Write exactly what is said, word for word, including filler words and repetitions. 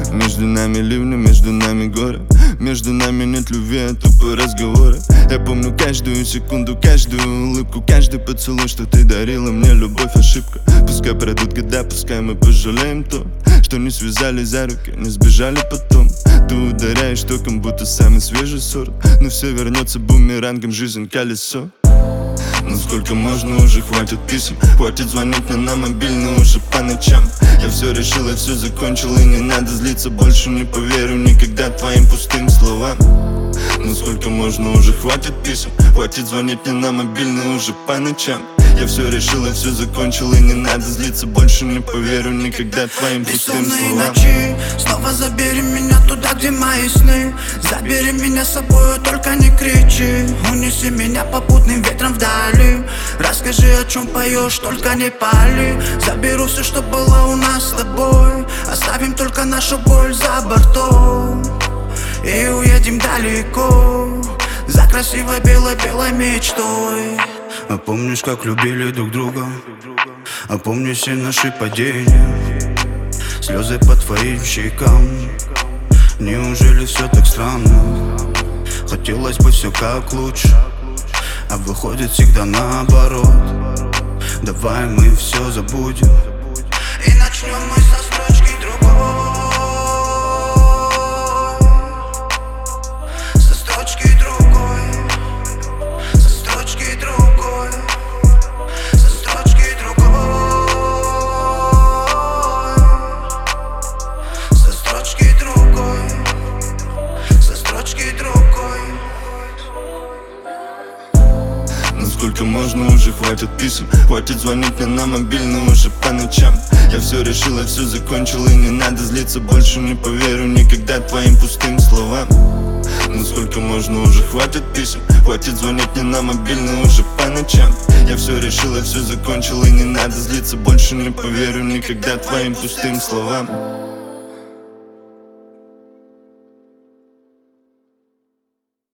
Между нами ливни, между нами горы. Между нами нет любви, а тупо разговоры. Я помню каждую секунду, каждую улыбку, каждый поцелуй, что ты дарила мне. Любовь ошибка. Пускай пройдут года, пускай мы пожалеем то, что не связали за руки, не сбежали потом. Ты ударяешь током, будто самый свежий сорт, но все вернется бумерангом, жизнь колесо. Ну сколько можно уже, хватит писем, хватит звонить мне на мобильный уже по ночам. Я все решил, я все закончил, и не надо злиться, больше не поверю никогда твоим пустым словам. Ну сколько можно уже, хватит писем, хватит звонить мне на мобильный уже по ночам. Я все решил, я все закончил, и не надо злиться, больше не поверю никогда твоим пустым Бессонные словам. ночи, снова забери меня туда, где мои сны. Забери меня с собой, только не кричи. Унеси меня попутным ветром вдали. Расскажи, о чем поешь, только не пали. Заберу все, что было у нас с тобой. Оставим только нашу боль за бортом и уедем далеко за красивой белой-белой мечтой. А помнишь, как любили друг друга? А помнишь все наши падения, слезы по твоим щекам? Неужели все так странно? Хотелось бы все как лучше, а выходит всегда наоборот. Давай мы все забудем и начнем мы со строчки другой. Со строчки другой. Со строчки другой. Со строчки другой. Со строчки другой. Со строчки другой. Ну сколько можно уже, хватит писем, хватит звонить мне на мобильный уже по ночам. Я все решил, я все закончил, и не надо злиться, больше не поверю никогда твоим пустым словам. Ну сколько можно уже, хватит писем, хватит звонить мне на мобильный уже по ночам. Я все решил, я все закончил, и не надо злиться, больше не поверю никогда твоим пустым словам.